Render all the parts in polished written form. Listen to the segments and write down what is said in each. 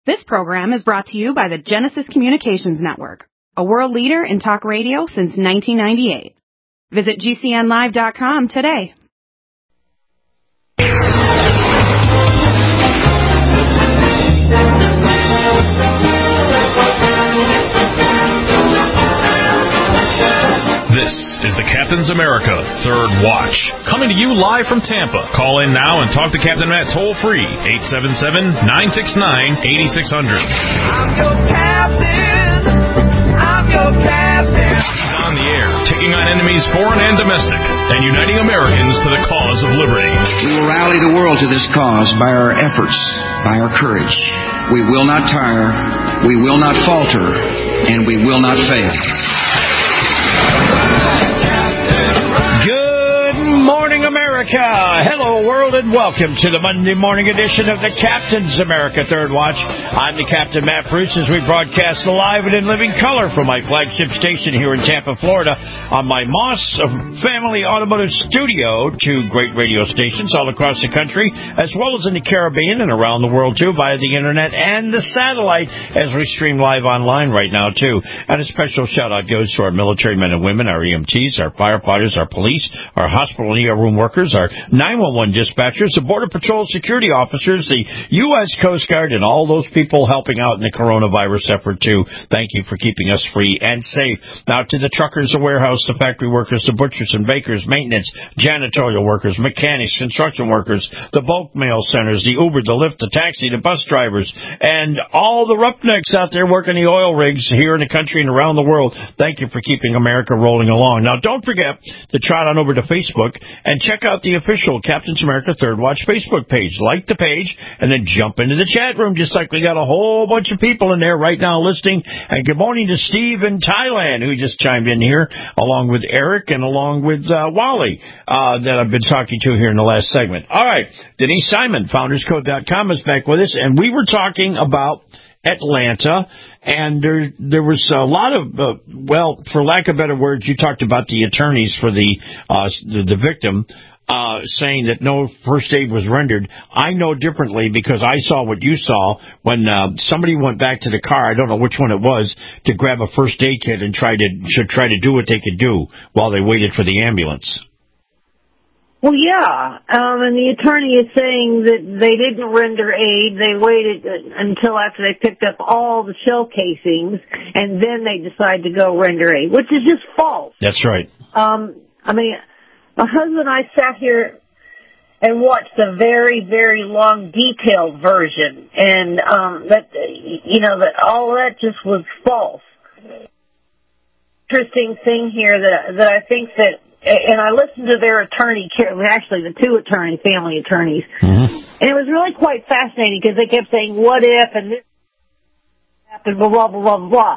This program is brought to you by the Genesis Communications Network, a world leader in talk radio since 1998. Visit GCNlive.com today. This is the Captain's America Third Watch, coming to you live from Tampa. Call in now and talk to Captain Matt toll-free, 877-969-8600. I'm your captain. I'm your captain. He's on the air, taking on enemies foreign and domestic, and uniting Americans to the cause of liberty. We will rally the world to this cause by our efforts, by our courage. We will not tire, we will not falter, and we will not fail. Good morning, America. Hello, world, and welcome to the Monday morning edition of the Captain's America Third Watch. I'm the Captain, Matt Bruce, as we broadcast live and in living color from my flagship station here in Tampa, Florida, on my Moss Family Automotive Studio, two great radio stations all across the country, as well as in the Caribbean and around the world, too, via the internet and the satellite, as we stream live online right now, too. And a special shout-out goes to our military men and women, our EMTs, our firefighters, our police, our hospital and ER room workers, our 911 dispatchers, the Border Patrol security officers, the U.S. Coast Guard, and all those people helping out in the coronavirus effort, too. Thank you for keeping us free and safe. Now, to the truckers, the warehouse, the factory workers, the butchers and bakers, maintenance, janitorial workers, mechanics, construction workers, the bulk mail centers, the Uber, the Lyft, the taxi, the bus drivers, and all the roughnecks out there working the oil rigs here in the country and around the world. Thank you for keeping America rolling along. Now, don't forget to trot on over to Facebook and check out the official Captain's America Third Watch Facebook page. Like the page and then jump into the chat room, just like we got a whole bunch of people in there right now listening. And good morning to Steve in Thailand, who just chimed in here, along with Eric and along with Wally, that I've been talking to here in the last segment. All right, Denise Simon, FoundersCode.com, is back with us, and we were talking about Atlanta, and there was a lot of, well, for lack of better words, you talked about the attorneys for the victim, saying that no first aid was rendered. I know differently because I saw what you saw when somebody went back to the car, I don't know which one it was, to grab a first aid kit and try to do what they could do while they waited for the ambulance. Well, yeah, and the attorney is saying that they didn't render aid. They waited until after they picked up all the shell casings, and then they decided to go render aid, which is just false. That's right. I mean, my husband and I sat here and watched a very, very long, detailed version, and that all that just was false. Interesting thing here that I think that. And I listened to their attorney, actually the two family attorneys, and it was really quite fascinating because they kept saying, what if, and this happened, blah, blah, blah, blah, blah.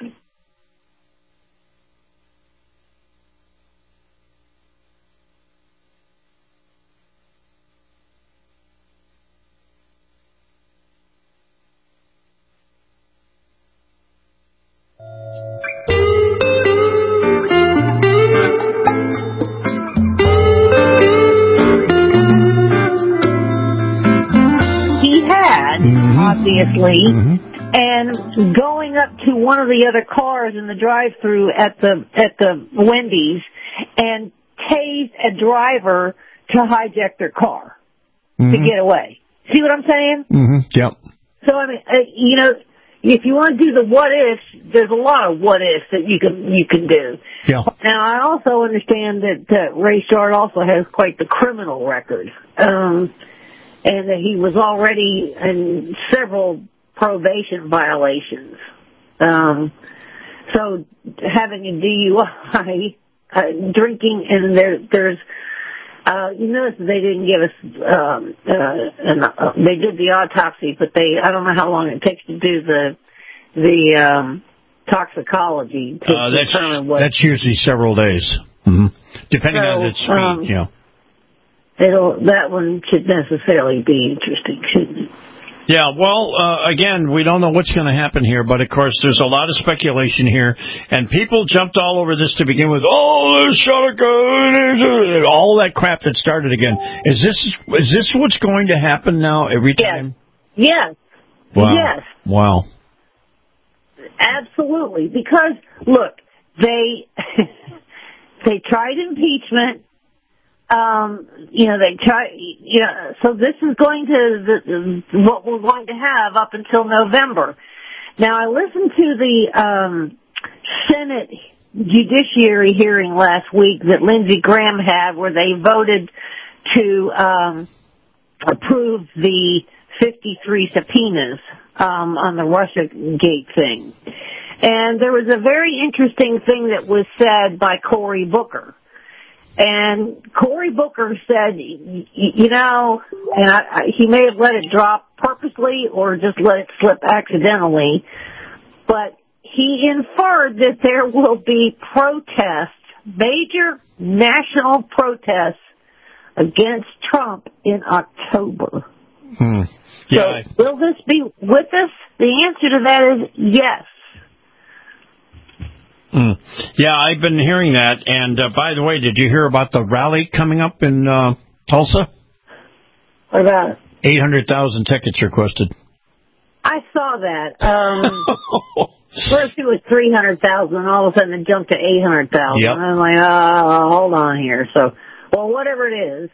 Obviously, and going up to one of the other cars in the drive-thru at the Wendy's and tased a driver to hijack their car to get away. See what I'm saying? Yep. So I mean, if you want to do the what ifs, there's a lot of what ifs that you can do. Yeah. Now I also understand that Ray Shard also has quite the criminal record. And that he was already in several probation violations. So having a DUI, drinking, and there's you notice they didn't give us, they did the autopsy, but I don't know how long it takes to do the toxicology to determine what. That's usually several days, depending on its speed, yeah. That one should necessarily be interesting, shouldn't it? Yeah, well, again, we don't know what's going to happen here, but of course there's a lot of speculation here, and people jumped all over this to begin with. Oh, there's shot a gun, all that crap that started again. Is this what's going to happen now every time? Yes. Wow. Yes. Wow. Absolutely. Because, look, they tried impeachment. They try, so this is going to, what we're going to have up until November. Now, I listened to the, Senate Judiciary hearing last week that Lindsey Graham had where they voted to, approve the 53 subpoenas, on the Russiagate thing. And there was a very interesting thing that was said by Cory Booker. And Cory Booker said, and he may have let it drop purposely or just let it slip accidentally, but he inferred that there will be protests, major national protests against Trump in October. Yeah. So will this be with us? The answer to that is yes. Yeah, I've been hearing that. And by the way, did you hear about the rally coming up in Tulsa? What about it? 800,000 tickets requested. I saw that. First it was 300,000, all of a sudden it jumped to 800,000. Yep. I'm like, hold on here. So, well, whatever it is,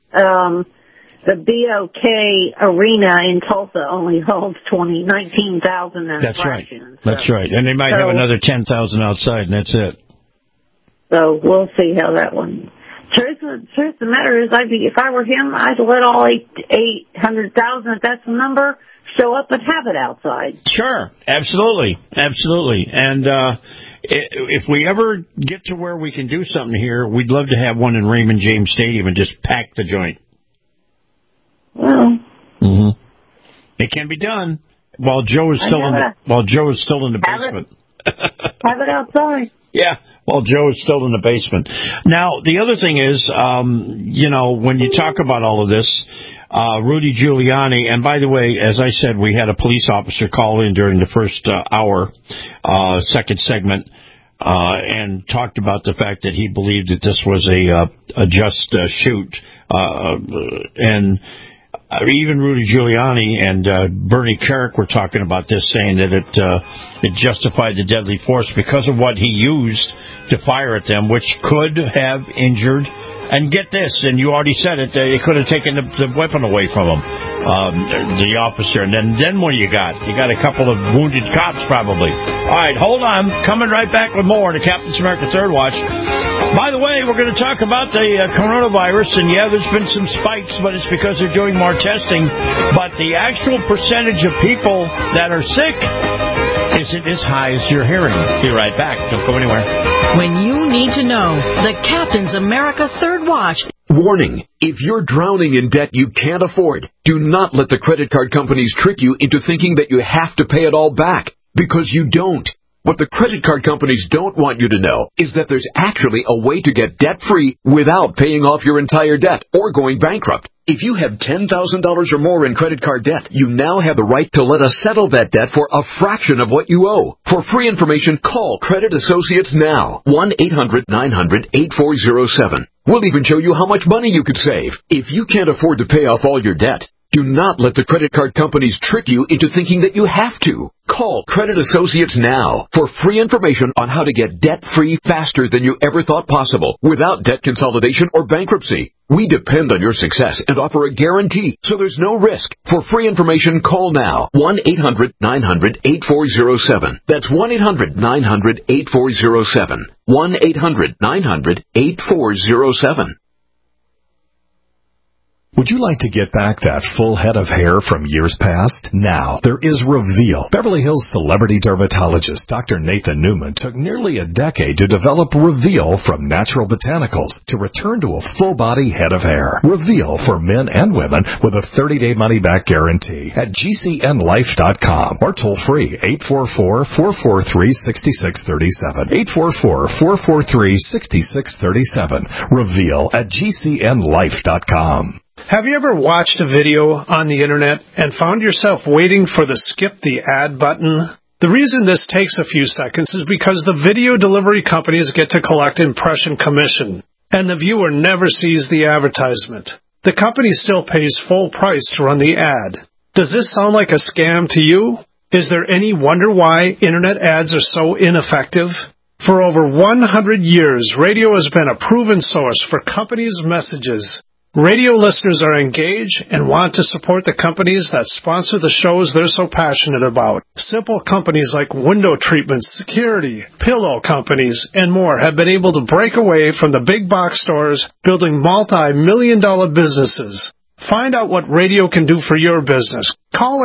the BOK Arena in Tulsa only holds 19,000 and That's right. fractions. That's right. And they might have another 10,000 outside, and that's it. So we'll see how that one. Truth of the matter is, if I were him, I'd let all 800,000, if that's the number, show up and have it outside. Sure. Absolutely. Absolutely. And if we ever get to where we can do something here, we'd love to have one in Raymond James Stadium and just pack the joint. Well, it can be done while Joe is still in the basement. Have it outside. Yeah, while Joe is still in the basement. Now, the other thing is, when you talk about all of this, Rudy Giuliani, and by the way, as I said, we had a police officer call in during the first hour, second segment, and talked about the fact that he believed that this was a just shoot, and even Rudy Giuliani and Bernie Kerik were talking about this, saying that it justified the deadly force because of what he used to fire at them, which could have injured. And get this, and you already said it, it could have taken the weapon away from him, the officer. And then what do you got? You got a couple of wounded cops, probably. All right, hold on. Coming right back with more in the Captain's America Third Watch. By the way, we're going to talk about the coronavirus, and yeah, there's been some spikes, but it's because they're doing more testing. But the actual percentage of people that are sick isn't as high as you're hearing. Be right back. Don't go anywhere. When you need to know, the Captain's America Third Watch. Warning, if you're drowning in debt you can't afford, do not let the credit card companies trick you into thinking that you have to pay it all back, because you don't. What the credit card companies don't want you to know is that there's actually a way to get debt-free without paying off your entire debt or going bankrupt. If you have $10,000 or more in credit card debt, you now have the right to let us settle that debt for a fraction of what you owe. For free information, call Credit Associates now. 1-800-900-8407. We'll even show you how much money you could save. If you can't afford to pay off all your debt, do not let the credit card companies trick you into thinking that you have to. Call Credit Associates now for free information on how to get debt-free faster than you ever thought possible without debt consolidation or bankruptcy. We depend on your success and offer a guarantee, so there's no risk. For free information, call now. 1-800-900-8407. That's 1-800-900-8407. 1-800-900-8407. Would you like to get back that full head of hair from years past? Now, there is Reveal. Beverly Hills celebrity dermatologist Dr. Nathan Newman took nearly a decade to develop Reveal from natural botanicals to return to a full-body head of hair. Reveal for men and women with a 30-day money-back guarantee at GCNlife.com or toll free 844-443-6637. 844-443-6637. Reveal at GCNlife.com. Have you ever watched a video on the internet and found yourself waiting for the skip the ad button? The reason this takes a few seconds is because the video delivery companies get to collect impression commission, and the viewer never sees the advertisement. The company still pays full price to run the ad. Does this sound like a scam to you? Is there any wonder why Internet ads are so ineffective? For over 100 years, radio has been a proven source for companies' messages. Radio listeners are engaged and want to support the companies that sponsor the shows they're so passionate about. Simple companies like window treatments, security, pillow companies, and more have been able to break away from the big box stores, building multi-million-dollar businesses. Find out what radio can do for your business. Call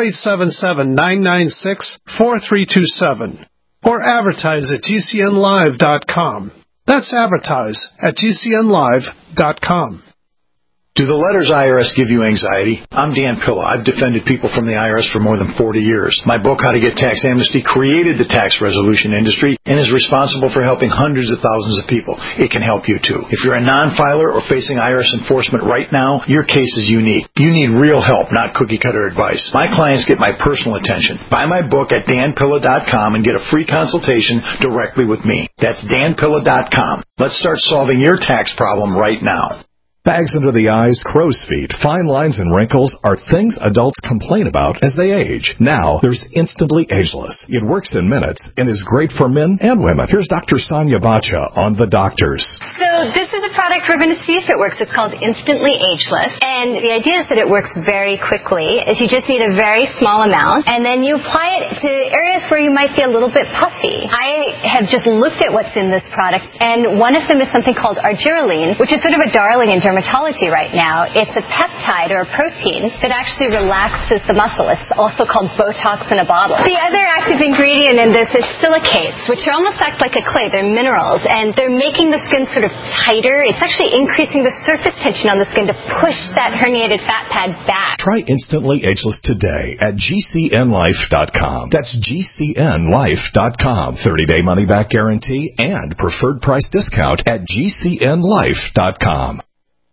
877-996-4327 or advertise at GCNlive.com. That's advertise at GCNlive.com. Do the letters IRS give you anxiety? I'm Dan Pilla. I've defended people from the IRS for more than 40 years. My book, How to Get Tax Amnesty, created the tax resolution industry and is responsible for helping hundreds of thousands of people. It can help you too. If you're a non-filer or facing IRS enforcement right now, your case is unique. You need real help, not cookie-cutter advice. My clients get my personal attention. Buy my book at danpilla.com and get a free consultation directly with me. That's danpilla.com. Let's start solving your tax problem right now. Bags under the eyes, crow's feet, fine lines, and wrinkles are things adults complain about as they age. Now, there's Instantly Ageless. It works in minutes and is great for men and women. Here's Dr. Sonia Bacha on The Doctors. So this is a product we're going to see if it works. It's called Instantly Ageless. And the idea is that it works very quickly. Is you just need a very small amount, and then you apply it to areas where you might be a little bit puffy. I have just looked at what's in this product, and one of them is something called argireline, which is sort of a darling in dermatology right now. It's a peptide or a protein that actually relaxes the muscle. It's also called Botox in a bottle. The other active ingredient in this is silicates, which almost act like a clay. They're minerals, and they're making the skin sort of tighter. It's actually increasing the surface tension on the skin to push that herniated fat pad back. Try Instantly Ageless today at GCNlife.com. That's GCNlife.com. 30-day money-back guarantee and preferred price discount at GCNlife.com.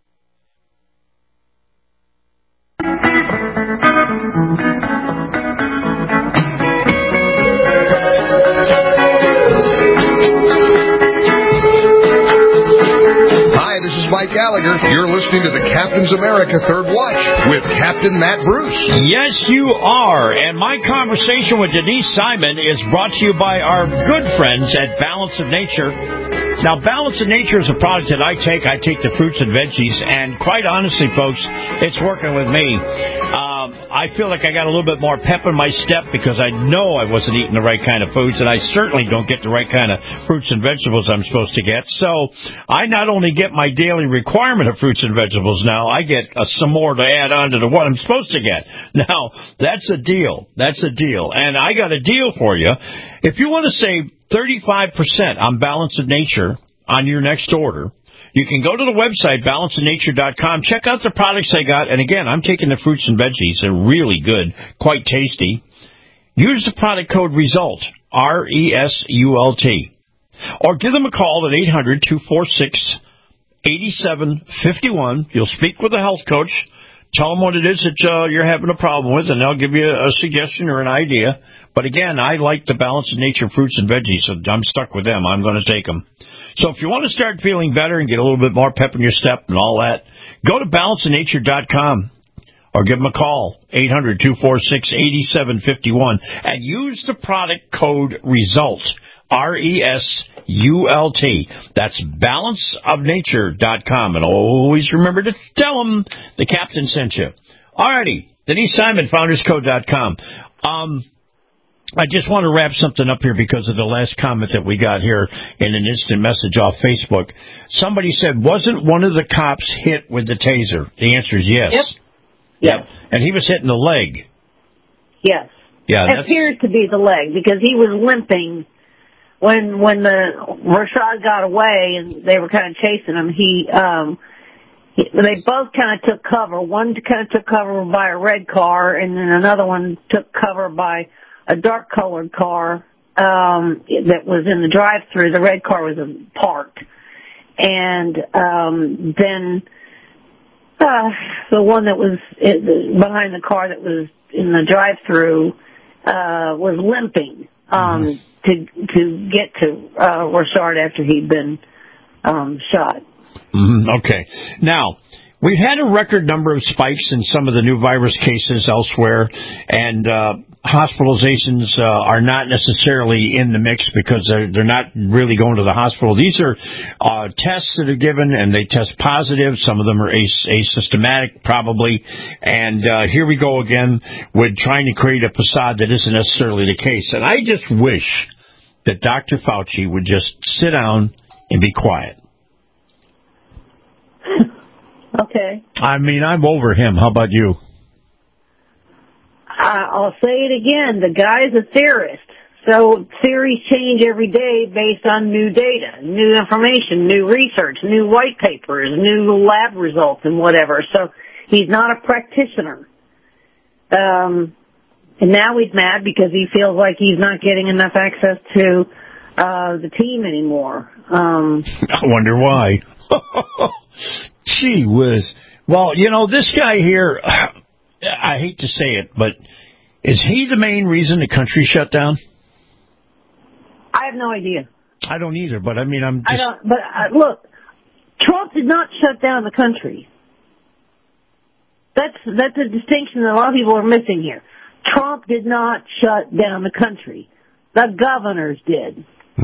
Hi, this is Mike Gallagher. You're listening to the Captain's America Third Watch with Captain Matt Bruce. Yes, you are. And my conversation with Denise Simon is brought to you by our good friends at Balance of Nature. Now, Balance of Nature is a product that I take. I take the fruits and veggies, and quite honestly, folks, it's working with me. I feel like I got a little bit more pep in my step because I know I wasn't eating the right kind of foods, and I certainly don't get the right kind of fruits and vegetables I'm supposed to get. So I not only get my daily requirement of fruits and vegetables now, I get some more to add on to what I'm supposed to get. Now, that's a deal. That's a deal. And I got a deal for you. If you want to save 35% on Balance of Nature on your next order, you can go to the website, balanceofnature.com, check out the products I got. And again, I'm taking the fruits and veggies. They're really good, quite tasty. Use the product code RESULT, RESULT. Or give them a call at 800-246-8751. You'll speak with a health coach. Tell them what it is that you're having a problem with, and they'll give you a suggestion or an idea. But again, I like the Balance of Nature fruits and veggies, so I'm stuck with them. I'm going to take them. So if you want to start feeling better and get a little bit more pep in your step and all that, go to balanceofnature.com or give them a call, 800-246-8751, and use the product code RESULT, RESULT. That's balanceofnature.com. And always remember to tell them the captain sent you. Alrighty, Denise Simon, founderscode.com. I just want to wrap something up here because of the last comment that we got here in an instant message off Facebook. Somebody said, wasn't one of the cops hit with the taser? The answer is yes. Yep. And he was hit in the leg. Yes. Yeah. It appears to be the leg because he was limping when the Rashad got away and they were kind of chasing him. They both kind of took cover. One kind of took cover by a red car, and then another one took cover by a dark-colored car that was in the drive-thru. The red car was parked. And then the one that was behind the car that was in the drive-thru was limping to get to Rashard after he'd been shot. Okay. Now, We've had a record number of spikes in some of the new virus cases elsewhere, and hospitalizations are not necessarily in the mix because they're not really going to the hospital. These are tests that are given, and they test positive. Some of them are asymptomatic, probably. And here we go again with trying to create a facade that isn't necessarily the case. And I just wish that Dr. Fauci would just sit down and be quiet. Okay. I mean, I'm over him. How about you? I'll say it again. The guy's a theorist. So theories change every day based on new data, new information, new research, new white papers, new lab results, and whatever. So he's not a practitioner. And now he's mad because he feels like he's not getting enough access to the team anymore. I wonder why. Gee whiz. Well, this guy here, I hate to say it, but is he the main reason the country shut down? I have no idea. I don't either, but I mean, I'm just... look, Trump did not shut down the country. That's a distinction that a lot of people are missing here. Trump did not shut down the country. The governors did.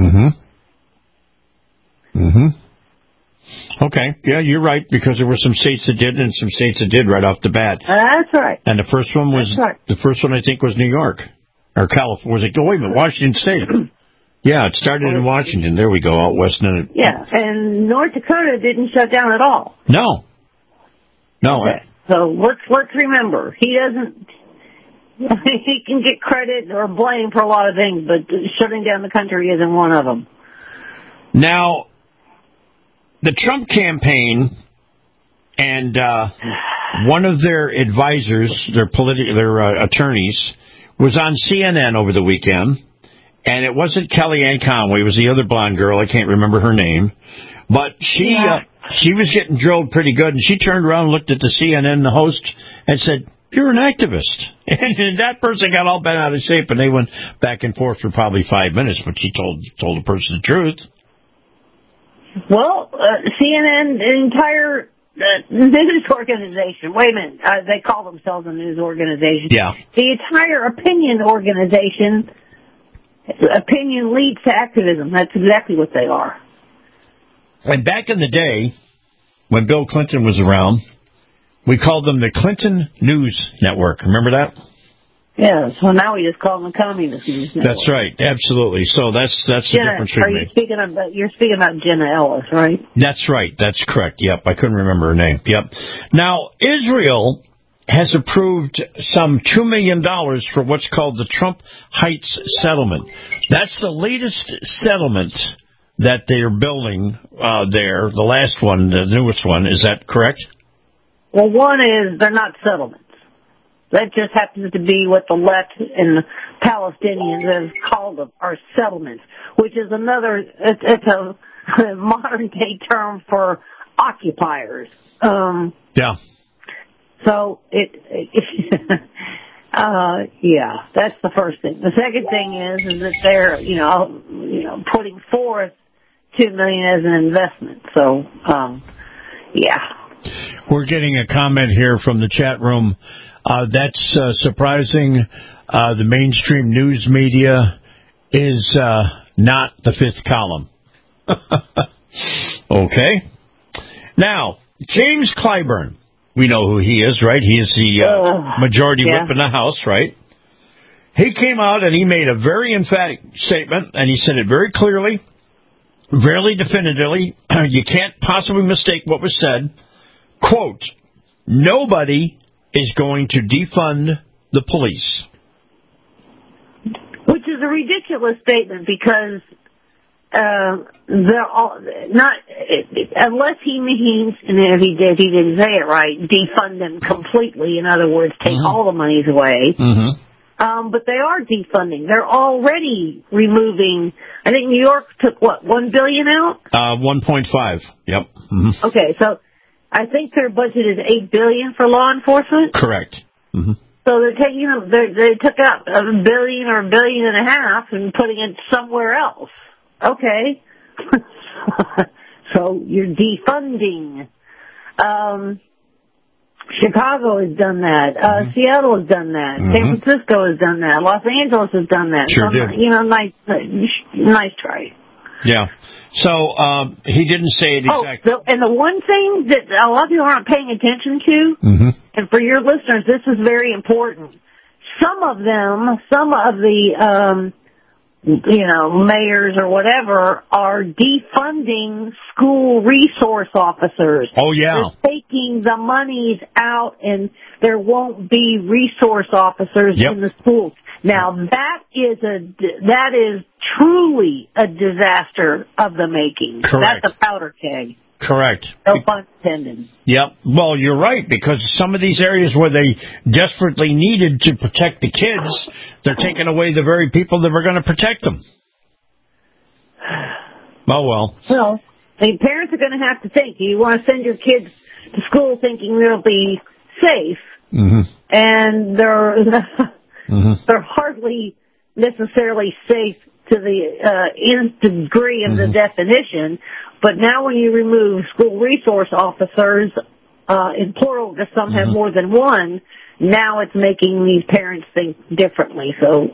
Okay, yeah, you're right, because there were some states that did and some states that did right off the bat. That's right. And the first one was, the first one I think was New York. Or California. Was it, wait a minute, Washington State. Yeah, it started in Washington. There we go, out west. Yeah, and North Dakota didn't shut down at all. No. Okay. So let's remember, he can get credit or blame for a lot of things, but shutting down the country isn't one of them. Now, the Trump campaign and one of their advisors, their attorneys, was on CNN over the weekend, and it wasn't Kellyanne Conway. It was the other blonde girl. I can't remember her name, but she was getting drilled pretty good, and she turned around and looked at the CNN, the host, and said, "You're an activist." And that person got all bent out of shape, and they went back and forth for probably 5 minutes, but she told the person the truth. Well, CNN, the entire news organization, wait a minute, they call themselves a news organization. Yeah. The entire opinion organization, opinion leads to activism. That's exactly what they are. And back in the day, when Bill Clinton was around, we called them the Clinton News Network. Remember that? Yeah, so now we just call them the Communist News Network. That's right, absolutely. So that's the difference we made. You're speaking about Jenna Ellis, right? That's right, that's correct. Yep, I couldn't remember her name. Yep. Now, Israel has approved some $2 million for what's called the Trump Heights settlement. That's the latest settlement that they're building there. The last one, the newest one, is that correct? Well, one is they're not settlements. That just happens to be what the left and the Palestinians have called them, are settlements, which is it's a modern day term for occupiers. Yeah. So yeah, that's the first thing. The second thing is that they're, putting forth $2 million as an investment. So, yeah. We're getting a comment here from the chat room. That's surprising. The mainstream news media is not the fifth column. Okay. Now, James Clyburn. We know who he is, right? He is the majority whip in the House, right? He came out and he made a very emphatic statement, and he said it very clearly, very definitively. You can't possibly mistake what was said. Quote, "Nobody is going to defund the police." Which is a ridiculous statement because they're all not, unless he means, and if he didn't say it right, defund them completely. In other words, take all the monies away. But they are defunding. They're already removing. I think New York took $1 billion out. 1.5. Yep. Okay, so I think their budget is $8 billion for law enforcement. Correct. So they're taking they took out $1 billion or $1.5 billion and putting it somewhere else. Okay. So you're defunding. Chicago has done that. Seattle has done that. San Francisco has done that. Los Angeles has done that. Sure did. You know, nice try. Yeah. So he didn't say it exactly. And the one thing that a lot of people aren't paying attention to, and for your listeners, this is very important. Some of the mayors or whatever are defunding school resource officers. Oh, yeah. They're taking the monies out, and there won't be resource officers in the schools. Now, that is truly a disaster of the making. Correct. That's a powder keg. Correct. No pun intended. Yep. Well, you're right, because some of these areas where they desperately needed to protect the kids, they're taking away the very people that were going to protect them. Oh, well. Well, I mean, parents are going to have to think. You want to send your kids to school thinking they'll be safe, and they're hardly necessarily safe to the nth degree of the definition. But now when you remove school resource officers, in plural, because some have more than one, now it's making these parents think differently. So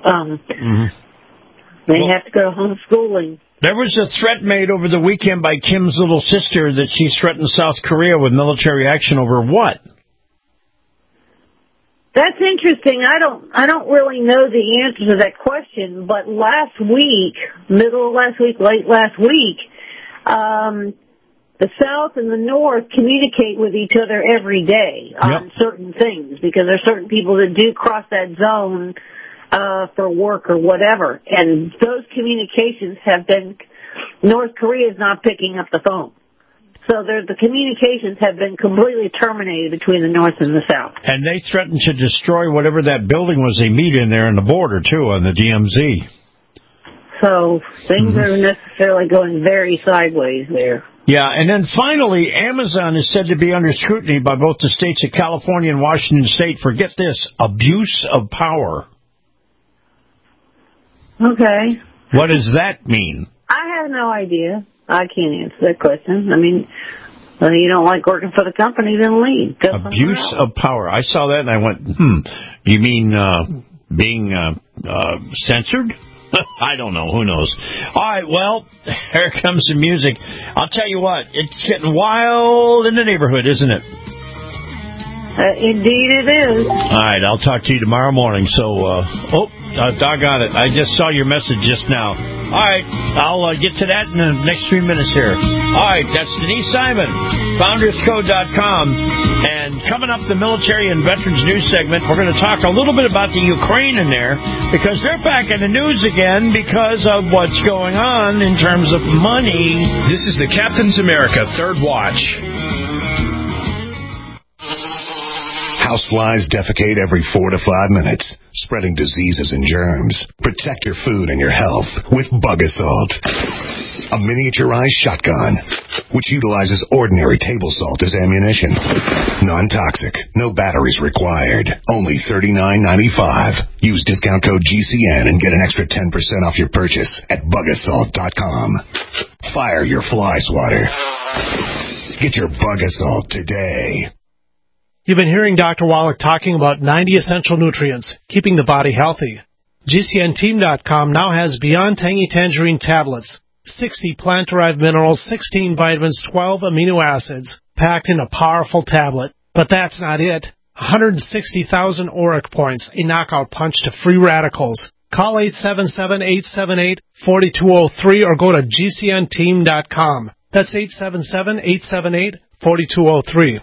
they have to go to homeschooling. There was a threat made over the weekend by Kim's little sister that she's threatened South Korea with military action over what? That's interesting. I don't really know the answer to that question, but last week, middle of last week, late last week, the South and the North communicate with each other every day on certain things, because there are certain people that do cross that zone for work or whatever, and those communications have been, North Korea is not picking up the phone. So the communications have been completely terminated between the North and the South. And they threatened to destroy whatever that building was they meet in there on the border, too, on the DMZ. So things are necessarily going very sideways there. Yeah, and then finally, Amazon is said to be under scrutiny by both the states of California and Washington State for, get this, abuse of power. Okay. What does that mean? I have no idea. I can't answer that question. I mean, you don't like working for the company, then leave. Abuse of power. I saw that and I went, you mean being censored? I don't know. Who knows? All right, well, here comes the music. I'll tell you what, it's getting wild in the neighborhood, isn't it? Indeed it is. All right, I'll talk to you tomorrow morning. So, doggone it. I just saw your message just now. All right, I'll get to that in the next 3 minutes here. All right, that's Denise Simon, FoundersCode.com. And coming up, the military and veterans news segment, we're going to talk a little bit about the Ukraine in there, because they're back in the news again because of what's going on in terms of money. This is the Captain's America Third Watch. Houseflies defecate every 4 to 5 minutes, spreading diseases and germs. Protect your food and your health with Bug Assault, a miniaturized shotgun which utilizes ordinary table salt as ammunition. Non-toxic, no batteries required. Only $39.95. Use discount code GCN and get an extra 10% off your purchase at bugassault.com. Fire your fly swatter. Get your Bug Assault today. You've been hearing Dr. Wallach talking about 90 essential nutrients, keeping the body healthy. GCNteam.com now has Beyond Tangy Tangerine tablets, 60 plant-derived minerals, 16 vitamins, 12 amino acids, packed in a powerful tablet. But that's not it. 160,000 auric points, a knockout punch to free radicals. Call 877-878-4203 or go to GCNteam.com. That's 877-878-4203.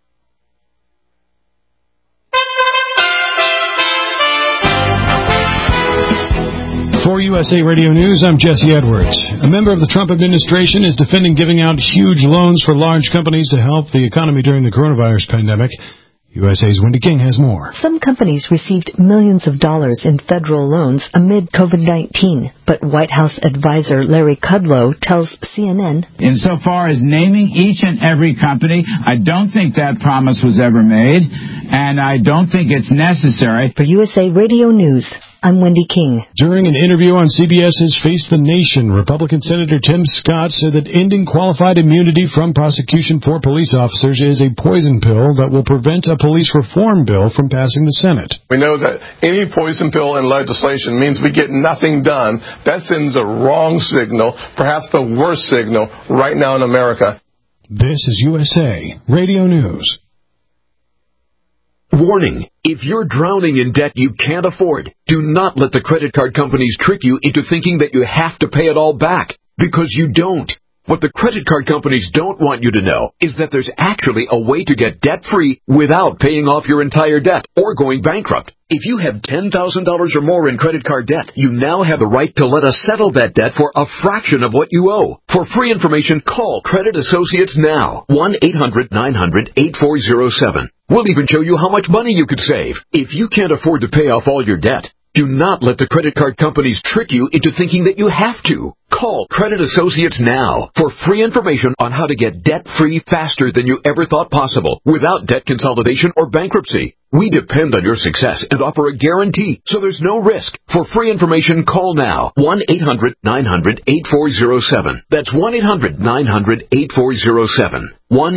For USA Radio News, I'm Jesse Edwards. A member of the Trump administration is defending giving out huge loans for large companies to help the economy during the coronavirus pandemic. USA's Wendy King has more. Some companies received millions of dollars in federal loans amid COVID-19, but White House advisor Larry Kudlow tells CNN, insofar as naming each and every company, I don't think that promise was ever made, and I don't think it's necessary. For USA Radio News, I'm Wendy King. During an interview on CBS's Face the Nation, Republican Senator Tim Scott said that ending qualified immunity from prosecution for police officers is a poison pill that will prevent a police reform bill from passing the Senate. We know that any poison pill in legislation means we get nothing done. That sends a wrong signal, perhaps the worst signal right now in America. This is USA Radio News. Warning, if you're drowning in debt you can't afford, do not let the credit card companies trick you into thinking that you have to pay it all back, because you don't. What the credit card companies don't want you to know is that there's actually a way to get debt-free without paying off your entire debt or going bankrupt. If you have $10,000 or more in credit card debt, you now have the right to let us settle that debt for a fraction of what you owe. For free information, call Credit Associates now. 1-800-900-8407. We'll even show you how much money you could save. If you can't afford to pay off all your debt, do not let the credit card companies trick you into thinking that you have to. Call Credit Associates now for free information on how to get debt-free faster than you ever thought possible without debt consolidation or bankruptcy. We depend on your success and offer a guarantee, so there's no risk. For free information, call now. 1-800-900-8407. That's 1-800-900-8407.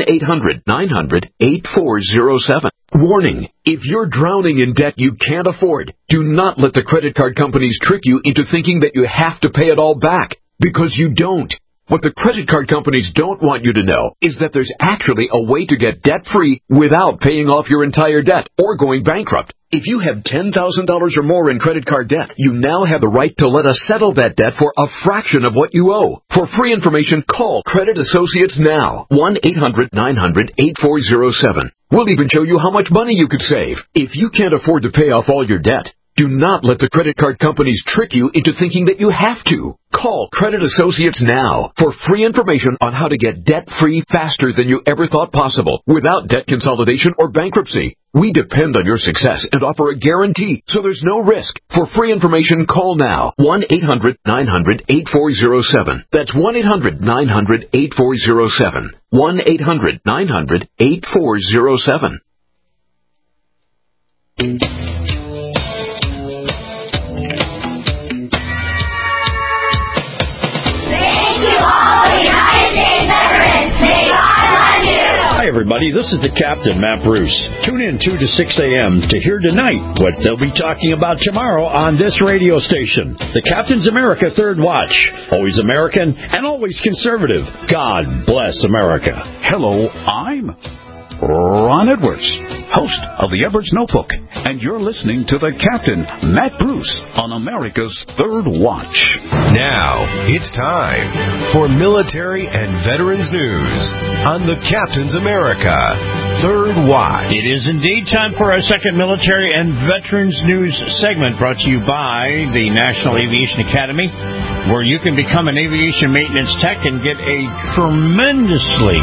1-800-900-8407. Warning, if you're drowning in debt you can't afford, do not let the credit card companies trick you into thinking that you have to pay it all back, because you don't. What the credit card companies don't want you to know is that there's actually a way to get debt-free without paying off your entire debt or going bankrupt. If you have $10,000 or more in credit card debt, you now have the right to let us settle that debt for a fraction of what you owe. For free information, call Credit Associates now. 1-800-900-8407. We'll even show you how much money you could save. If you can't afford to pay off all your debt, do not let the credit card companies trick you into thinking that you have to. Call Credit Associates now for free information on how to get debt-free faster than you ever thought possible without debt consolidation or bankruptcy. We depend on your success and offer a guarantee, so there's no risk. For free information, call now. 1-800-900-8407. That's 1-800-900-8407. 1-800-900-8407. Hi, everybody. This is the Captain, Matt Bruce. Tune in 2 to 6 a.m. to hear tonight what they'll be talking about tomorrow on this radio station. The Captain's America Third Watch. Always American and always conservative. God bless America. Hello, I'm Ron Edwards, host of the Edwards Notebook, and you're listening to the Captain, Matt Bruce, on America's Third Watch. Now, it's time for military and veterans news on the Captain's America Third Watch. It is indeed time for our second military and veterans news segment, brought to you by the National Aviation Academy, where you can become an aviation maintenance tech and get a tremendously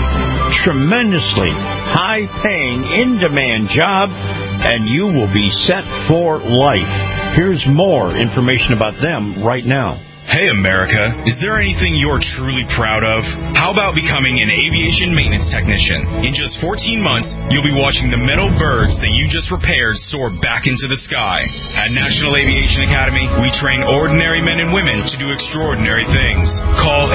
high-paying, in-demand job, and you will be set for life. Here's more information about them right now. Hey, America, is there anything you're truly proud of? How about becoming an aviation maintenance technician? In just 14 months, you'll be watching the metal birds that you just repaired soar back into the sky. At National Aviation Academy, we train ordinary men and women to do extraordinary things. Call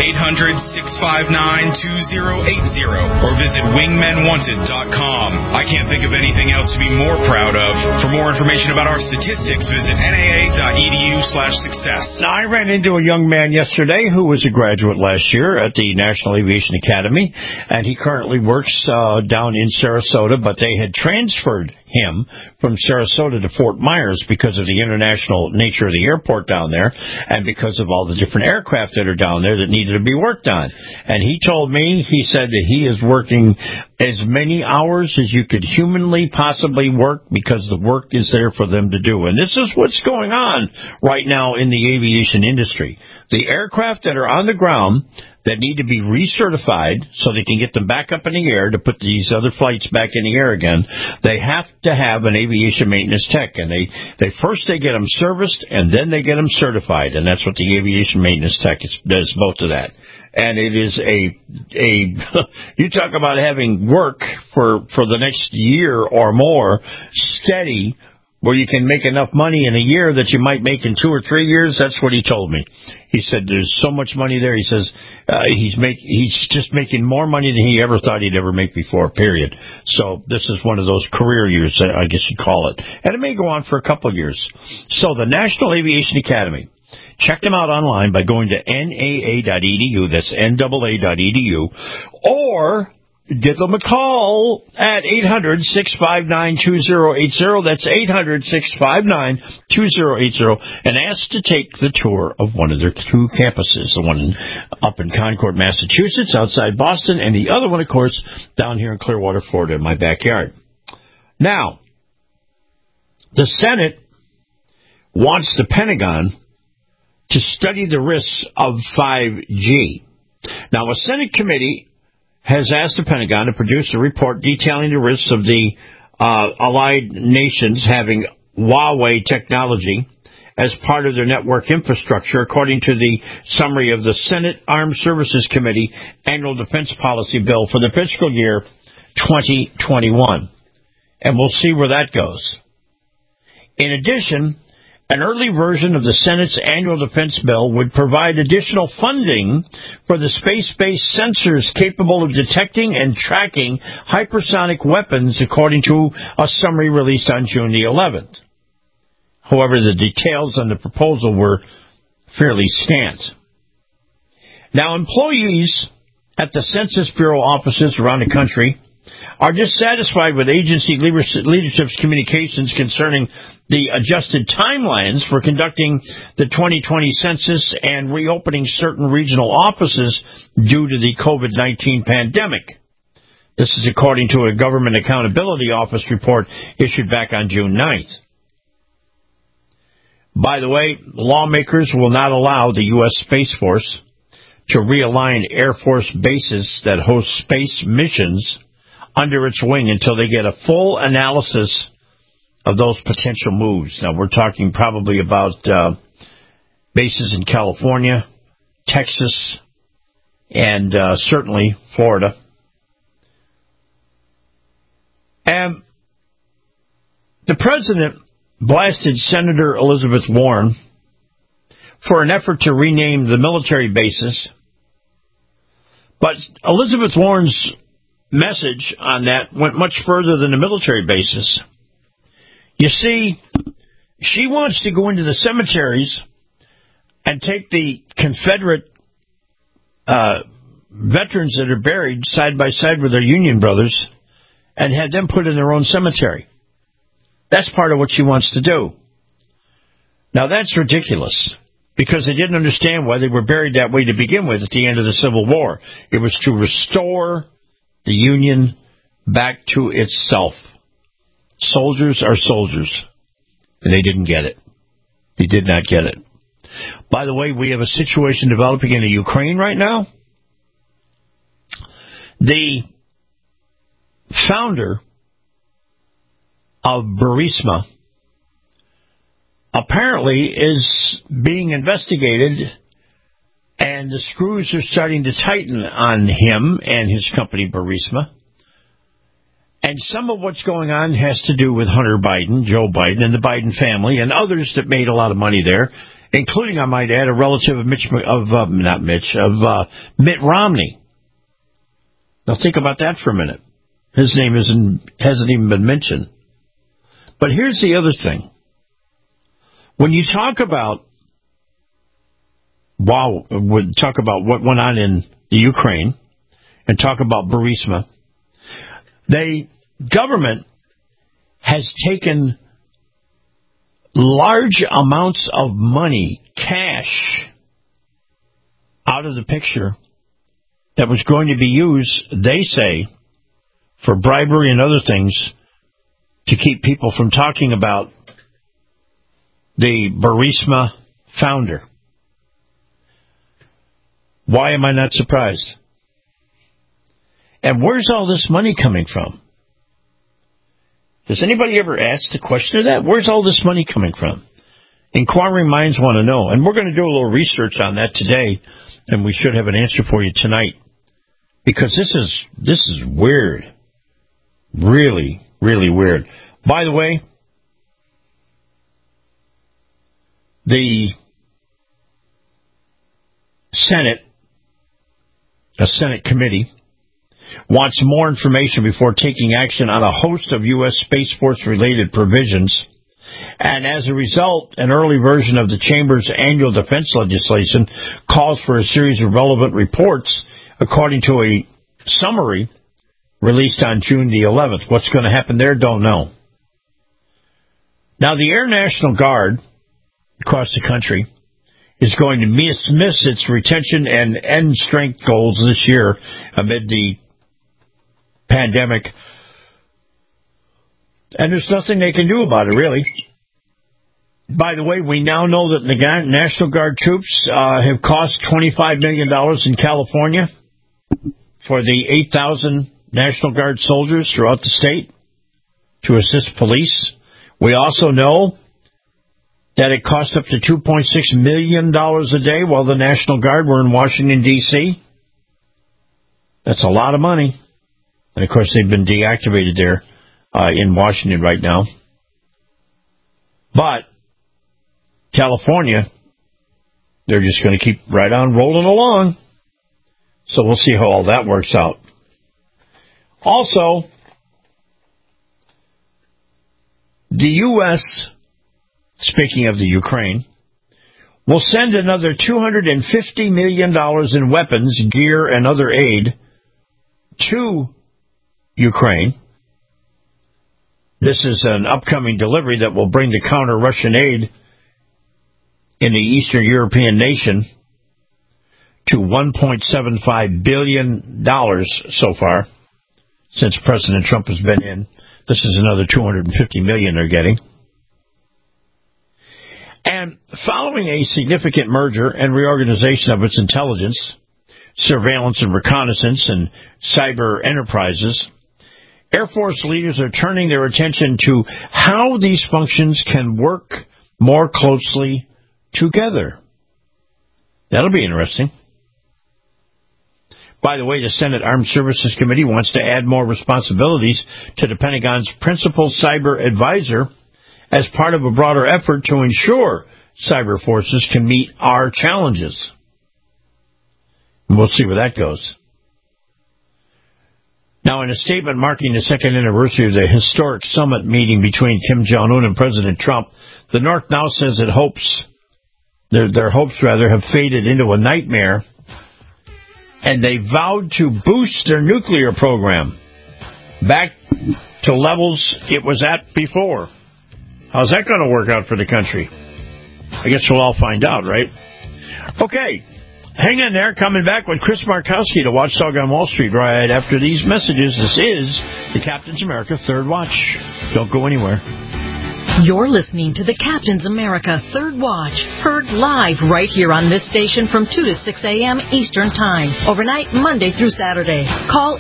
800-659-2080 or visit wingmenwanted.com. I can't think of anything else to be more proud of. For more information about our statistics, visit naa.edu/success. Now, I ran into a young man yesterday who was a graduate last year at the National Aviation Academy, and he currently works down in Sarasota, but they had transferred him from Sarasota to Fort Myers because of the international nature of the airport down there and because of all the different aircraft that are down there that needed to be worked on. And he told me, he said that he is working as many hours as you could humanly possibly work because the work is there for them to do. And this is what's going on right now in the aviation industry. The aircraft that are on the ground that need to be recertified so they can get them back up in the air to put these other flights back in the air again, they have to have an aviation maintenance tech. And they first get them serviced and then they get them certified. And that's what the aviation maintenance tech does, both of that. And it is you talk about having work for the next year or more, steady, where you can make enough money in a year that you might make in 2 or 3 years. That's what he told me. He said there's so much money there. He says he's just making more money than he ever thought he'd ever make before, period. So this is one of those career years, I guess you call it. And it may go on for a couple of years. So the National Aviation Academy, check them out online by going to NAA.edu. That's NAA.edu. Or give them a call at 800-659-2080. That's 800-659-2080. And ask to take the tour of one of their 2 campuses. The one up in Concord, Massachusetts, outside Boston, and the other one, of course, down here in Clearwater, Florida, in my backyard. Now, the Senate wants the Pentagon to study the risks of 5G. Now, a Senate committee has asked the Pentagon to produce a report detailing the risks of the allied nations having Huawei technology as part of their network infrastructure, according to the summary of the Senate Armed Services Committee Annual Defense Policy Bill for the fiscal year 2021. And we'll see where that goes. In addition, an early version of the Senate's annual defense bill would provide additional funding for the space-based sensors capable of detecting and tracking hypersonic weapons, according to a summary released on June the 11th. However, the details on the proposal were fairly scant. Now, employees at the Census Bureau offices around the country are dissatisfied with agency leadership's communications concerning the adjusted timelines for conducting the 2020 census and reopening certain regional offices due to the COVID-19 pandemic. This is according to a Government Accountability Office report issued back on June 9th. By the way, lawmakers will not allow the U.S. Space Force to realign Air Force bases that host space missions under its wing until they get a full analysis of those potential moves. Now, we're talking probably about bases in California, Texas, and certainly Florida. And the president blasted Senator Elizabeth Warren for an effort to rename the military bases. But Elizabeth Warren's message on that went much further than the military bases. You see, she wants to go into the cemeteries and take the Confederate veterans that are buried side by side with their Union brothers and have them put in their own cemetery. That's part of what she wants to do. Now, that's ridiculous, because they didn't understand why they were buried that way to begin with at the end of the Civil War. It was to restore the Union back to itself. Soldiers are soldiers, and they didn't get it. They did not get it. By the way, we have a situation developing in the Ukraine right now. The founder of Burisma apparently is being investigated, and the screws are starting to tighten on him and his company Burisma. And some of what's going on has to do with Hunter Biden, Joe Biden, and the Biden family, and others that made a lot of money there, including, I might add, a relative of Mitt Romney. Now think about that for a minute. His name hasn't even been mentioned. But here's the other thing. When you talk about what went on in the Ukraine and talk about Burisma, the government has taken large amounts of money, cash, out of the picture that was going to be used, they say, for bribery and other things to keep people from talking about the Burisma founder. Why am I not surprised? And where's all this money coming from? Does anybody ever ask the question of that? Where's all this money coming from? Inquiring minds want to know. And we're going to do a little research on that today, and we should have an answer for you tonight. Because this is weird. Really, really weird. By the way, the Senate, a Senate committee, wants more information before taking action on a host of U.S. Space Force-related provisions. And as a result, an early version of the Chamber's annual defense legislation calls for a series of relevant reports, according to a summary released on June the 11th. What's going to happen there, don't know. Now, the Air National Guard across the country is going to miss its retention and end strength goals this year amid the pandemic. And there's nothing they can do about it, really. By the way, we now know that the National Guard troops have cost $25 million in California for the 8,000 National Guard soldiers throughout the state to assist police. We also know that it cost up to $2.6 million a day while the National Guard were in Washington, D.C. That's a lot of money. And, of course, they've been deactivated there in Washington right now. But California, they're just going to keep right on rolling along. So we'll see how all that works out. Also, the U.S., speaking of the Ukraine, will send another $250 million in weapons, gear, and other aid to Ukraine. This is an upcoming delivery that will bring the counter Russian aid in the Eastern European nation to $1.75 billion so far since President Trump has been in. This is another $250 million they're getting. And following a significant merger and reorganization of its intelligence, surveillance and reconnaissance, and cyber enterprises, Air Force leaders are turning their attention to how these functions can work more closely together. That'll be interesting. By the way, the Senate Armed Services Committee wants to add more responsibilities to the Pentagon's principal cyber advisor as part of a broader effort to ensure cyber forces can meet our challenges. And we'll see where that goes. Now, in a statement marking the second anniversary of the historic summit meeting between Kim Jong-un and President Trump, the North now says it their hopes have faded into a nightmare, and they vowed to boost their nuclear program back to levels it was at before. How's that going to work out for the country? I guess we'll all find out, right? Okay. Hang in there. Coming back with Chris Markowski to Watchdog on Wall Street right after these messages. This is the Captain's America Third Watch. Don't go anywhere. You're listening to the Captain's America Third Watch, heard live right here on this station from 2 to 6 a.m. Eastern Time, overnight Monday through Saturday. Call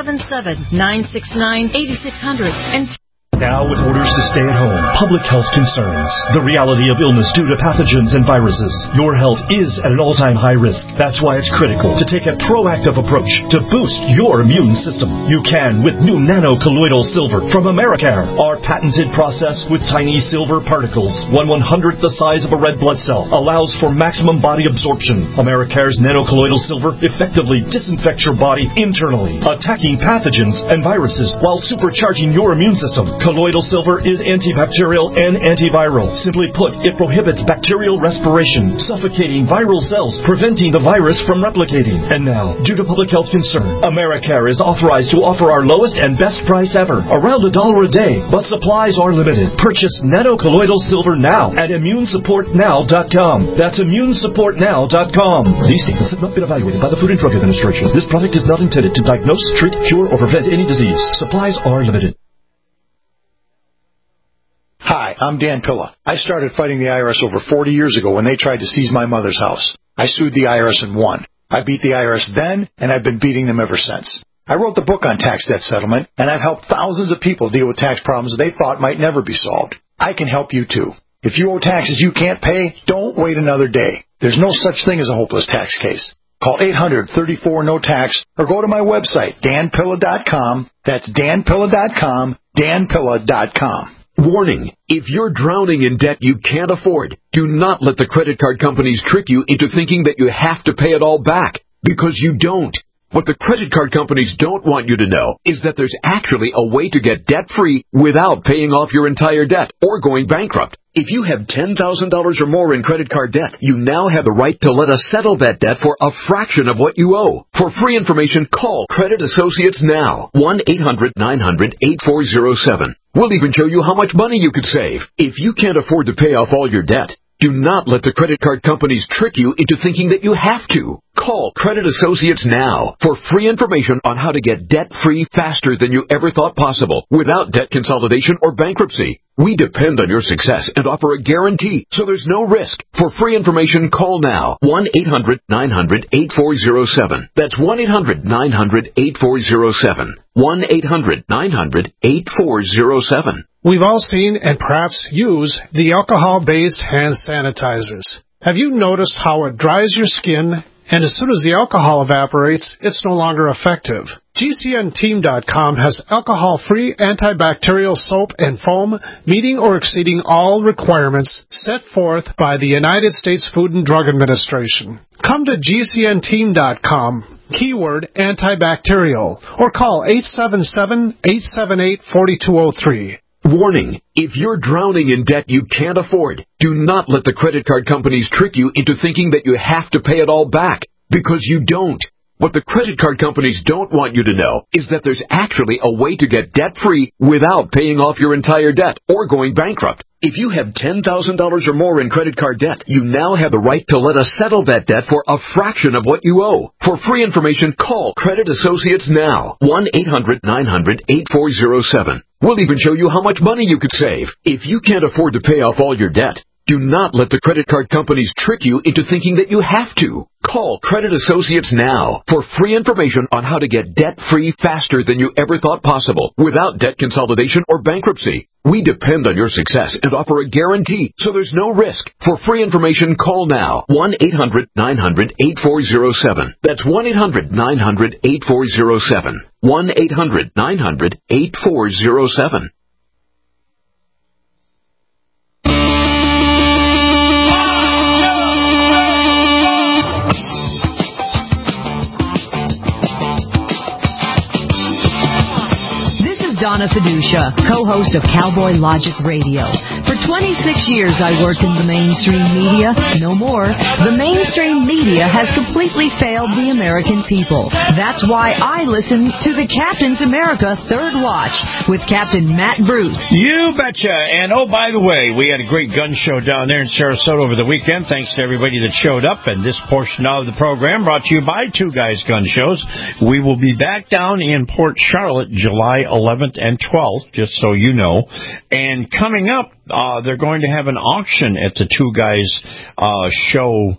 877-969-8600 and now with orders to stay at home, public health concerns, the reality of illness due to pathogens and viruses. Your health is at an all-time high risk. That's why it's critical to take a proactive approach to boost your immune system. You can with new nano-colloidal silver from Americare. Our patented process with tiny silver particles, 1/100th the size of a red blood cell, allows for maximum body absorption. Americare's nano-colloidal silver effectively disinfects your body internally, attacking pathogens and viruses while supercharging your immune system. Colloidal silver is antibacterial and antiviral. Simply put, it prohibits bacterial respiration, suffocating viral cells, preventing the virus from replicating. And now, due to public health concern, Americare is authorized to offer our lowest and best price ever, around $1 a day, but supplies are limited. Purchase nano-colloidal silver now at immunesupportnow.com. That's immunesupportnow.com. These statements have not been evaluated by the Food and Drug Administration. This product is not intended to diagnose, treat, cure, or prevent any disease. Supplies are limited. Hi, I'm Dan Pilla. I started fighting the IRS over 40 years ago when they tried to seize my mother's house. I sued the IRS and won. I beat the IRS then, and I've been beating them ever since. I wrote the book on tax debt settlement, and I've helped thousands of people deal with tax problems they thought might never be solved. I can help you too. If you owe taxes you can't pay, don't wait another day. There's no such thing as a hopeless tax case. Call 800-34-NO-TAX or go to my website, danpilla.com. That's danpilla.com, danpilla.com. Warning, if you're drowning in debt you can't afford, do not let the credit card companies trick you into thinking that you have to pay it all back, because you don't. What the credit card companies don't want you to know is that there's actually a way to get debt-free without paying off your entire debt or going bankrupt. If you have $10,000 or more in credit card debt, you now have the right to let us settle that debt for a fraction of what you owe. For free information, call Credit Associates now. 1-800-900-8407. We'll even show you how much money you could save. If you can't afford to pay off all your debt, do not let the credit card companies trick you into thinking that you have to. Call Credit Associates now for free information on how to get debt-free faster than you ever thought possible without debt consolidation or bankruptcy. We depend on your success and offer a guarantee, so there's no risk. For free information, call now. 1-800-900-8407. That's 1-800-900-8407. 1-800-900-8407. We've all seen and perhaps use the alcohol-based hand sanitizers. Have you noticed how it dries your skin, and as soon as the alcohol evaporates, it's no longer effective? GCNteam.com has alcohol-free antibacterial soap and foam meeting or exceeding all requirements set forth by the United States Food and Drug Administration. Come to GCNteam.com, keyword antibacterial, or call 877-878-4203. Warning, if you're drowning in debt you can't afford, do not let the credit card companies trick you into thinking that you have to pay it all back, because you don't. What the credit card companies don't want you to know is that there's actually a way to get debt-free without paying off your entire debt or going bankrupt. If you have $10,000 or more in credit card debt, you now have the right to let us settle that debt for a fraction of what you owe. For free information, call Credit Associates now. 1-800-900-8407. We'll even show you how much money you could save. If you can't afford to pay off all your debt, do not let the credit card companies trick you into thinking that you have to. Call Credit Associates now for free information on how to get debt-free faster than you ever thought possible without debt consolidation or bankruptcy. We depend on your success and offer a guarantee, so there's no risk. For free information, call now. 1-800-900-8407. That's 1-800-900-8407. 1-800-900-8407. Donna Fiducia, co-host of Cowboy Logic Radio. For 26 years I worked in the mainstream media. No more. The mainstream media has completely failed the American people. That's why I listen to the Captain's America Third Watch with Captain Matt Bruce. You betcha. And oh, by the way, we had a great gun show down there in Sarasota over the weekend. Thanks to everybody that showed up. And this portion of the program brought to you by Two Guys Gun Shows. We will be back down in Port Charlotte July 11th and 12th, just so you know. And coming up, they're going to have an auction at the Two Guys show.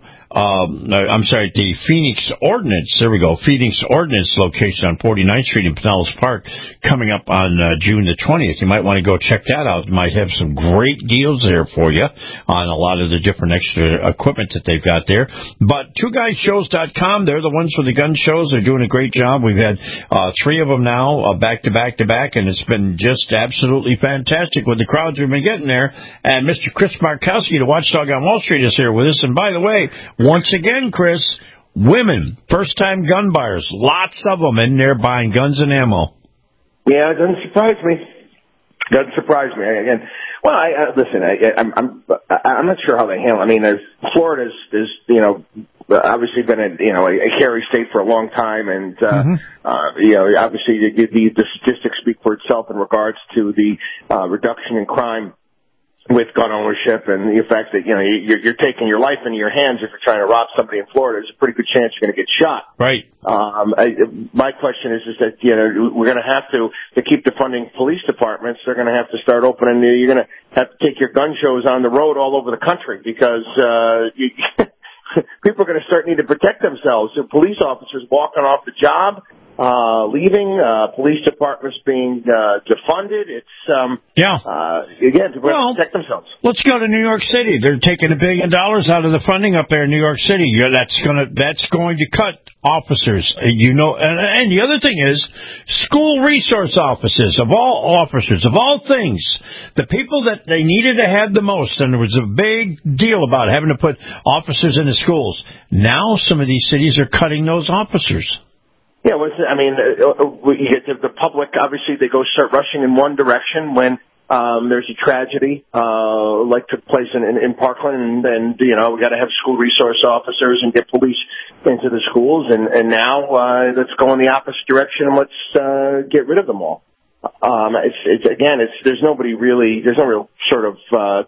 The Phoenix Ordnance. There we go. Phoenix Ordnance location on 49th Street in Pinellas Park coming up on June the 20th. You might want to go check that out. Might have some great deals there for you on a lot of the different extra equipment that they've got there. But twoguyshows.com, they're the ones for the gun shows. They're doing a great job. We've had 3 of them now, back to back to back, and it's been just absolutely fantastic with the crowds we've been getting there. And Mr. Chris Markowski, the Watchdog on Wall Street, is here with us. And by the way, once again, Chris, women, first-time gun buyers, lots of them in there buying guns and ammo. Yeah, it doesn't surprise me. Doesn't surprise me. Again, well, listen. I'm not sure how they handle. I mean, Florida's obviously been a carry state for a long time, and obviously the statistics speak for itself in regards to the reduction in crime with gun ownership, and the fact that you're taking your life into your hands if you're trying to rob somebody in Florida. There's a pretty good chance you're going to get shot. Right. My question is that we're going to have to keep defunding police departments. They're going to have to start opening. You're going to have to take your gun shows on the road all over the country because people are going to start needing to protect themselves. So police officers walking off the job, leaving, police departments being defunded. It's again, to protect themselves. Let's go to New York City. They're taking $1 billion out of the funding up there in New York City. That's going to cut officers. And the other thing is school resource officers of all things, the people that they needed to have the most, and there was a big deal about having to put officers in the schools. Now some of these cities are cutting those officers. Yeah, you get the public, obviously, they start rushing in one direction when there's a tragedy like took place in Parkland, and we got to have school resource officers and get police into the schools, and now let's go in the opposite direction and let's get rid of them all. There's no real sort of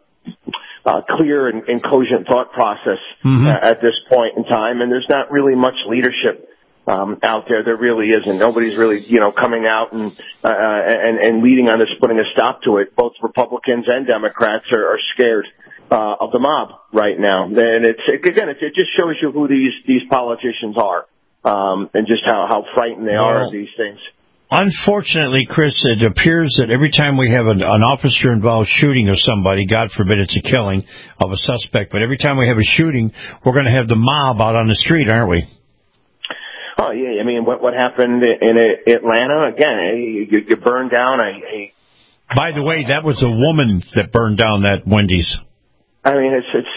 clear and cogent thought process at this point in time, and there's not really much leadership out there. There really isn't. Nobody's really, coming out and leading on this, putting a stop to it. Both Republicans and Democrats are scared of the mob right now. And it just shows you who these politicians are, and just how frightened they are of these things. Unfortunately, Chris, it appears that every time we have an officer-involved shooting of somebody, God forbid it's a killing of a suspect, but every time we have a shooting, we're going to have the mob out on the street, aren't we? Oh, yeah. I mean, what happened in Atlanta? Again, you burned down By the way, that was a woman that burned down that Wendy's. I mean,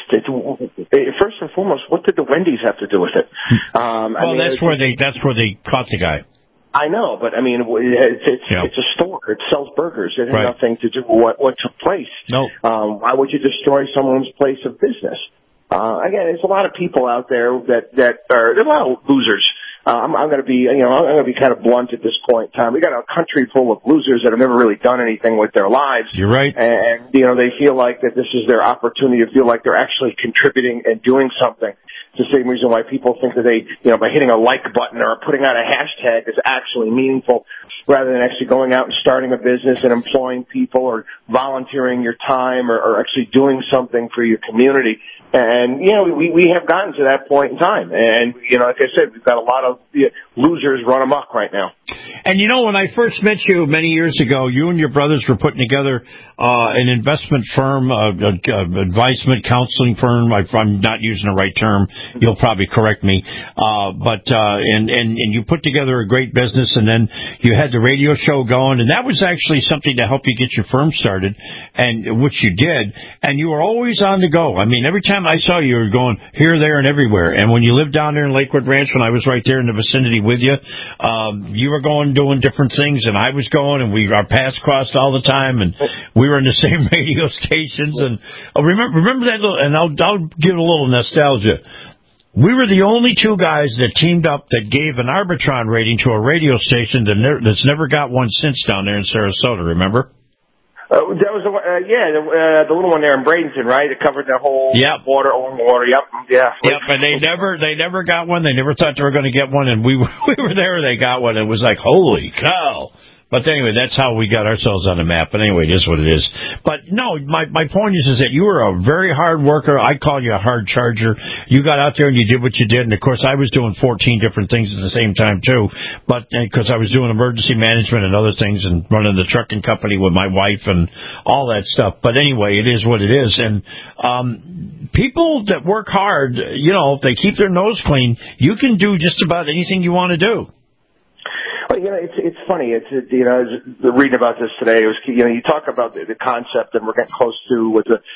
it's first and foremost, what did the Wendy's have to do with it? That's where they caught the guy. I know, but I mean, it's a store. It sells burgers. It has nothing to do with what took place. No. Why would you destroy someone's place of business? Again, there's a lot of people out there there's a lot of losers. I'm going to be kind of blunt at this point in time. We got a country full of losers that have never really done anything with their lives. You're right. And they feel like that this is their opportunity to feel like they're actually contributing and doing something. It's the same reason why people think that they, by hitting a like button or putting out a hashtag is actually meaningful, rather than actually going out and starting a business and employing people or volunteering your time or actually doing something for your community. And, we have gotten to that point in time. And, like I said, we've got a lot of losers run amok right now. And, when I first met you many years ago, you and your brothers were putting together an investment firm, advisement counseling firm. I'm not using the right term. You'll probably correct me. But you put together a great business, and then you had the radio show going, and that was actually something to help you get your firm started, and which you did. And you were always on the go. I mean, every time I saw you were going here, there, and everywhere. And when you lived down there in Lakewood Ranch, when I was right there in the vicinity with you, you were going doing different things, and I was going, and our paths crossed all the time, and we were in the same radio stations. And remember that little, and I'll give a little nostalgia. We were the only two guys that teamed up that gave an Arbitron rating to a radio station that's never got one since down there in Sarasota. Remember? That was the little one there in Bradenton, right? It covered the whole water. Yep, yeah. Yep, and they never got one. They never thought they were going to get one, and we were there. They got one. It was like, holy cow! But anyway, that's how we got ourselves on the map. But anyway, it is what it is. But no, my point is that you were a very hard worker. I call you a hard charger. You got out there and you did what you did. And of course, I was doing 14 different things at the same time too. But because I was doing emergency management and other things and running the trucking company with my wife and all that stuff. But anyway, it is what it is. And people that work hard, if they keep their nose clean, you can do just about anything you want to do. Well, it's funny. I was reading about this today. It was, you talk about the concept, and we're getting close to with the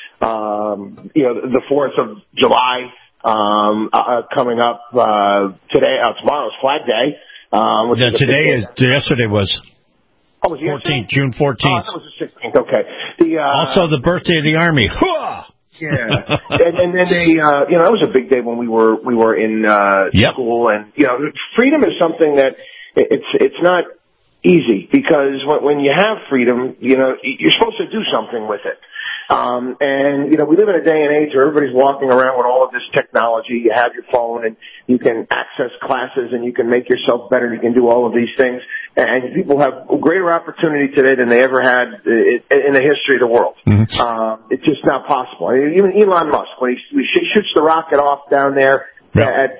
4th of July coming up today. Tomorrow's Flag Day. Yesterday was. Oh, was it 14th, June 14th. Oh, that was the 16th. Okay. Also the birthday of the Army. Yeah, and then they, that was a big day when we were in school, and freedom is something that it's not easy, because when you have freedom, you're supposed to do something with it. And we live in a day and age where everybody's walking around with all of this technology. You have your phone, and you can access classes, and you can make yourself better. You can do all of these things, and people have a greater opportunity today than they ever had in the history of the world. Mm-hmm. It's just not possible. I mean, even Elon Musk, when he shoots the rocket off down there at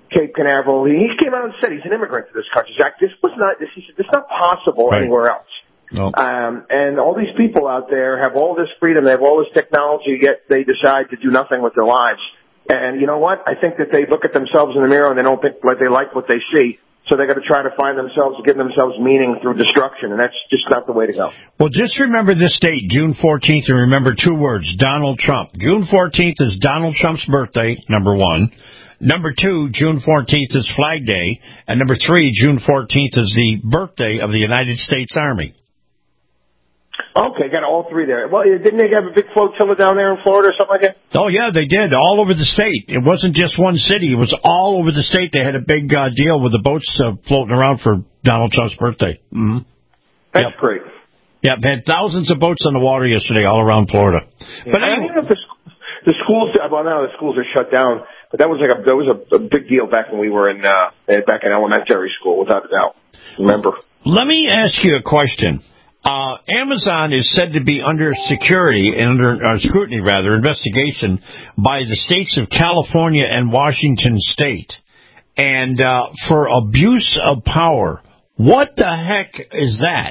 Cape Canaveral. He came out and said he's an immigrant to this country. Zach, he said, this is not possible anywhere else. Nope. And all these people out there have all this freedom, they have all this technology, yet they decide to do nothing with their lives. And you know what? I think that they look at themselves in the mirror and they don't think like they like what they see. So they're going to try to find themselves, give themselves meaning through destruction, and that's just not the way to go. Well, just remember this date, June 14th, and remember two words, Donald Trump. June 14th is Donald Trump's birthday, number one. Number two, June 14th is Flag Day. And number three, June 14th is the birthday of the United States Army. Okay, got all three there. Well, didn't they have a big flotilla down there in Florida or something like that? Oh, yeah, they did. All over the state. It wasn't just one city. It was all over the state. They had a big deal with the boats floating around for Donald Trump's birthday. Mm-hmm. That's great. Yeah, they had thousands of boats on the water yesterday all around Florida. Yeah, but I don't know if the schools, well, now the schools are shut down, but that was a big deal back when we were back in elementary school, without a doubt. Remember? Let me ask you a question. Amazon is said to be under scrutiny, investigation by the states of California and Washington State, and for abuse of power. What the heck is that?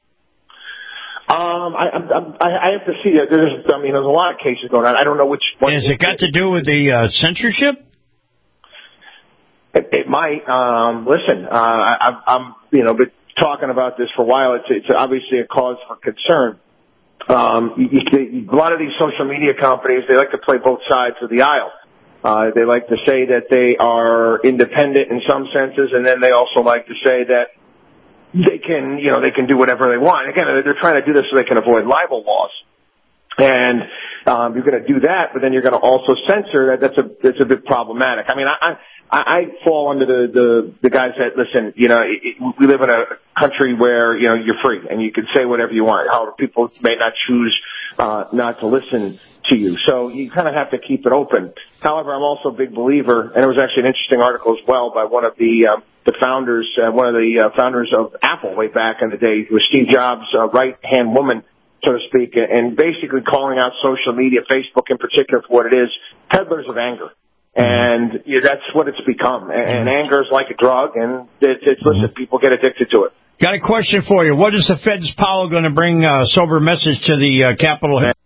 I have to see that. There's a lot of cases going on. I don't know which one. Has it got to do with the censorship? It might. Listen, I'm but talking about this for a while. It's obviously a cause for concern. A lot of these social media companies, they like to play both sides of the aisle. They like to say that they are independent in some senses, and then they also like to say that they can do whatever they want. Again, they're trying to do this so they can avoid libel laws. And you're going to do that, but then you're going to also censor that. That's a bit problematic. I mean, I fall under the guys that listen. We live in a country where you're free and you can say whatever you want. However, people may not choose not to listen to you, so you kind of have to keep it open. However, I'm also a big believer, and it was actually an interesting article as well by one of the founders, founders of Apple way back in the day, who was Steve Jobs' right-hand woman, so to speak, and basically calling out social media, Facebook in particular, for what it is, peddlers of anger. And that's what it's become. And anger is like a drug, and listen, people get addicted to it. Got a question for you. What is the Fed's Powell going to bring a sober message to the Capitol Hill?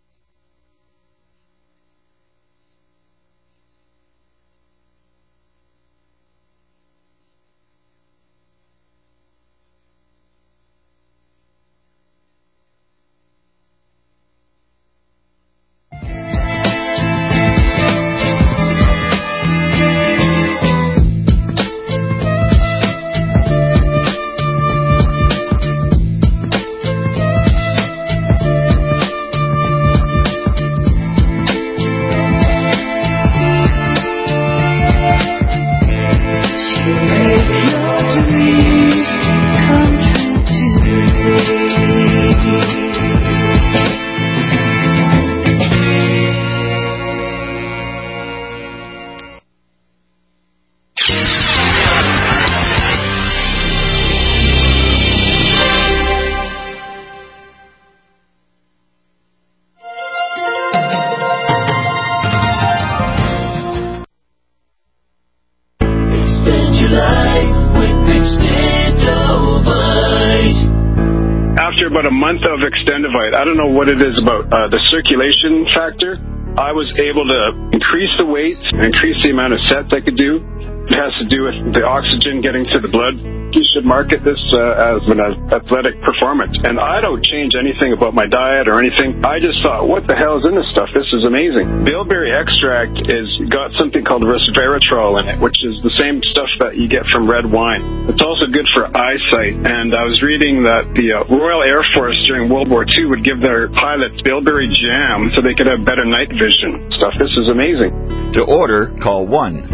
About a month of Extendivite. I don't know what it is about the circulation factor. I was able to increase the weight, increase the amount of sets I could do. It has to do with the oxygen getting to the blood. You should market this as an athletic performance. And I don't change anything about my diet or anything. I just thought, what the hell is in this stuff? This is amazing. Bilberry extract is got something called resveratrol in it, which is the same stuff that you get from red wine. It's also good for eyesight. And I was reading that the Royal Air Force during World War II would give their pilots Bilberry jam so they could have better night vision. This is amazing. To order, call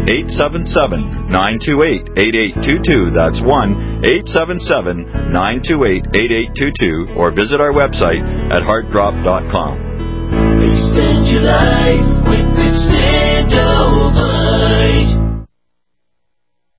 1-877-928-8822. That's 1-877-928-8822. Or visit our website at heartdrop.com. Extend your life with Extendovite.